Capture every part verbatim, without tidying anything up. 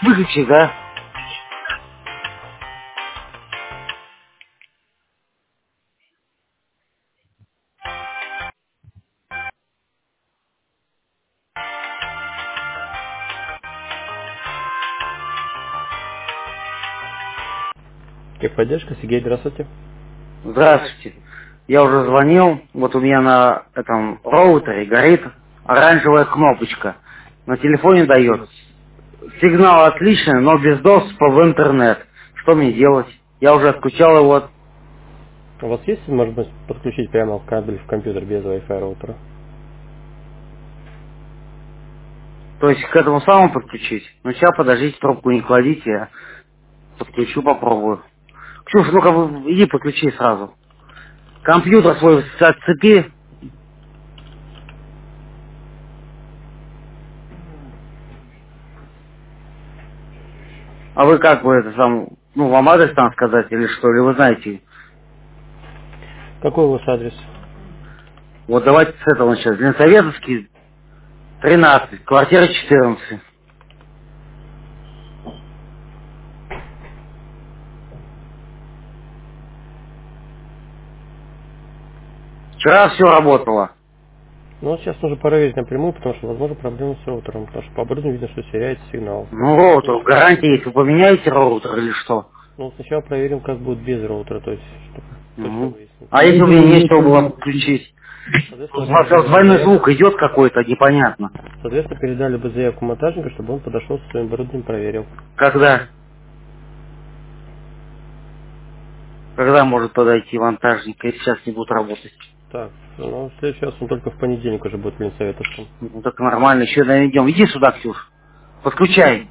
Выключи, да? Техподдержка, Сергей, здравствуйте. Здравствуйте. Я уже звонил. Вот у меня на этом роутере горит оранжевая кнопочка. На телефоне дает. Сигнал отличный, но без доступа в интернет. Что мне делать? Я уже отключал его. У вас есть возможность подключить прямо в кабель в компьютер без Wi-Fi роутера? То есть к этому самому подключить? Ну сейчас подождите, трубку не кладите, я подключу, попробую. Ксюша, ну-ка вы иди подключи сразу. Компьютер свой отцепи. А вы как вы это сам, ну вам адрес там сказать или что, или вы знаете? Какой у вас адрес? Вот давайте с этого начать. Ленсоветовский, тринадцать, квартира четырнадцать. Вчера все работало. Ну, вот сейчас нужно проверить напрямую, потому что, возможно, проблемы с роутером, потому что по оборудованию видно, что теряется сигнал. Ну, роутер, гарантия есть. Вы поменяете роутер или что? Ну, сначала проверим, как будет без роутера, то есть, чтобы точно Угу. выяснить. А если бы мне нечего было подключить? Соответственно, Смотрел, двойной звук идет какой-то, непонятно. соответственно, передали бы заявку монтажника, чтобы он подошел со своим оборудованием, проверил. Когда? Когда может подойти монтажник, если сейчас не будут работать? Так, ну, в следующий раз он только в понедельник уже будет в Ленсоветовском. Ну так нормально, еще найдем. Иди сюда, Ксюш. Подключай.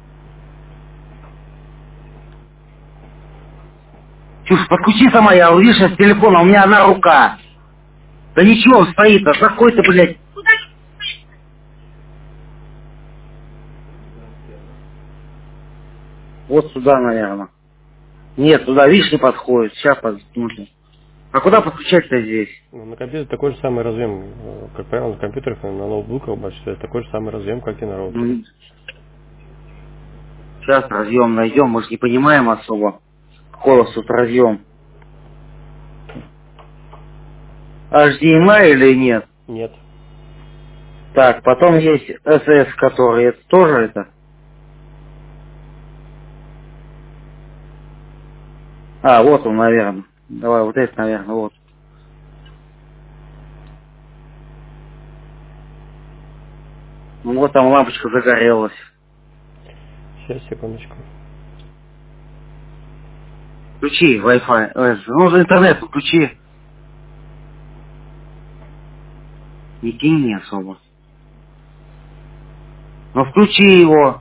Ксюш, подключи сама, я видишь, с телефона, у меня одна рука. Да ничего, он стоит, а какой ты, блядь. Вот сюда, наверное. Нет, туда, видишь, не подходит. Сейчас посмотрим. А куда подключать-то здесь? Ну, на компьютере такой же самый разъем, э, как правило, на компьютерах, и на ноутбуках большинстве, такой же самый разъем, как и на роутере. Сейчас разъем найдем, мы же не понимаем особо. Какой у вас тут разъем? эйч ди эм ай или нет? Нет. Так, потом есть эс эс, который, это тоже это? А, вот он, наверное. Давай, вот это, наверное, вот. Ну вот там лампочка загорелась. Сейчас, секундочку. Включи Wi-Fi. э, Ну, за интернет включи. Не тяни особо. Ну, включи его.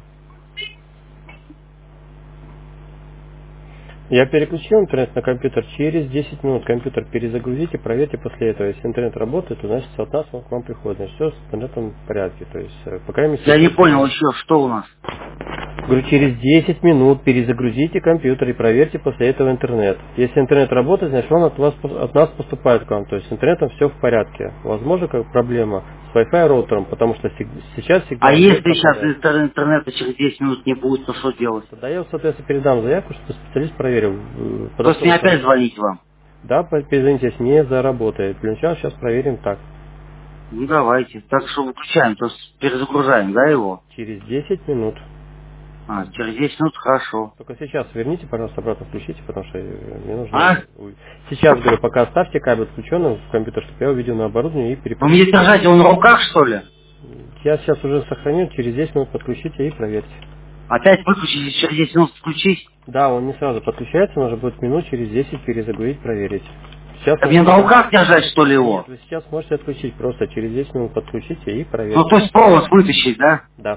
Я переключил интернет на компьютер. Через десять минут компьютер перезагрузите, проверьте после этого. Если интернет работает, то значит от нас он к вам приходит. Значит, все с интернетом в порядке. То есть, э, по крайней мере, Я не сейчас- понял еще, что у нас. говорю, через десять минут перезагрузите компьютер и проверьте после этого интернет. Если интернет работает, значит он от, вас, от нас поступает к вам. То есть с интернетом все в порядке. Возможно, как проблема с Wi-Fi роутером, потому что сиг- сейчас сигнал А не если сейчас пропадает. интер- интернета через десять минут не будет, то что делать? Тогда я, соответственно, передам заявку, чтобы специалист проверил. э, То есть подошел мне к опять вам. звонить вам? Да, по- перезвоните, если не заработает. Для начала сейчас проверим так. Ну давайте. Так что выключаем, то есть перезагружаем, да, его? Через десять минут. А, через десять минут хорошо. Только сейчас верните, пожалуйста, обратно включите, потому что э, мне А? нужно... уй- Сейчас, говорю, пока оставьте кабель включенным в компьютер, чтобы я увидел на оборудование и Вы переключил. мне держать его на руках, что ли? Я сейчас уже сохраню, через десять минут подключите и проверьте. Опять выключить, и через десять минут включить? Да, он не сразу подключается, нужно будет минут через десять перезагрузить, проверить. Сейчас Так мне на руках держать, что ли, его? Нет, вы сейчас можете отключить, просто через десять минут подключите и Ну, проверьте. то есть провод вытащить, да? Да.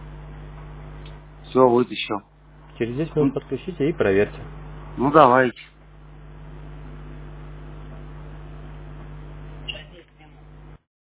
Все, вытащил. Через десять минут подключите и проверьте. Ну, давайте.